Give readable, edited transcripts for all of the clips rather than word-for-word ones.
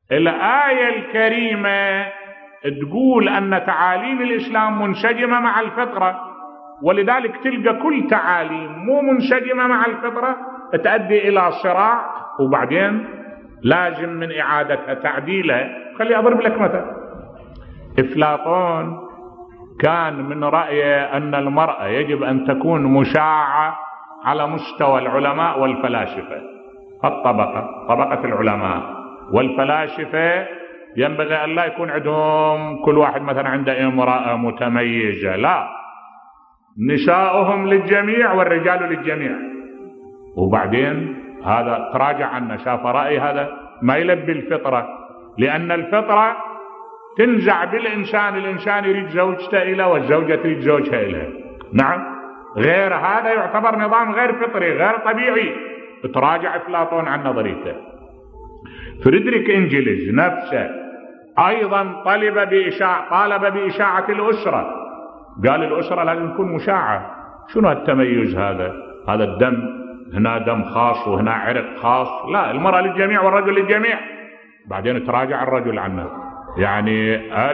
الآية الكريمة تقول أن تعاليم الإسلام منسجمة مع الفطرة، ولذلك تلقى كل تعاليم مو منسجمة مع الفطرة تؤدي إلى صراع، وبعدين لازم من إعادتها تعديلها. خلي أضرب لك مثل. أفلاطون كان من رأيه أن المرأة يجب أن تكون مشاعة على مستوى العلماء والفلاسفة. طبقة العلماء والفلاسفة ينبغي أن لا يكون عندهم كل واحد مثلا عنده امرأة متميزة، لا، نساؤهم للجميع والرجال للجميع. وبعدين هذا تراجع عنه، شاف رأي هذا ما يلبي الفطرة، لأن الفطرة تنزع بالإنسان، الإنسان يريد زوجته إليه والزوجة تريد زوجها إليه. نعم، غير هذا يعتبر نظام غير فطري غير طبيعي. تراجع أفلاطون عن نظريته. فريدريك إنجلز نفسه أيضا طالب بإشاعة الأسرة، قال الأسرة لازم تكون مشاعة. شنو التميز هذا؟ هذا الدم، هنا دم خاص وهنا عرق خاص، لا، المرأة للجميع والرجل للجميع. بعدين تراجع الرجل عنه. يعني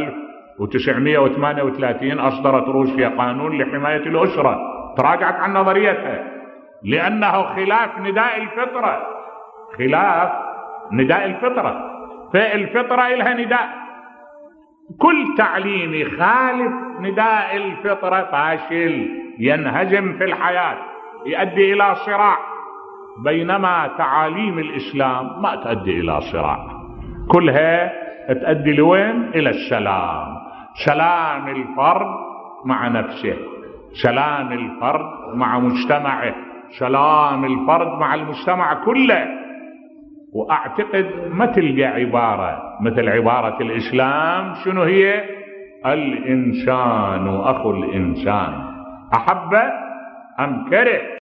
1938 أصدرت روسيا قانون لحماية الأسرة، تراجعت عن نظريتها لأنه خلاف نداء الفطرة، خلاف نداء الفطرة. فالفطرة إلها نداء، كل تعليم يخالف نداء الفطرة فاشل، ينهزم في الحياة، يؤدي إلى صراع. بينما تعاليم الإسلام ما تؤدي إلى صراع، كلها تؤدي لوين؟ إلى السلام. سلام الفرد مع نفسه، سلام الفرد مع مجتمعه، سلام الفرد مع المجتمع كله. وأعتقد ما تلقى عبارة مثل عبارة الإسلام. شنو هي؟ الإنسان أخو الإنسان، أحب أم كره.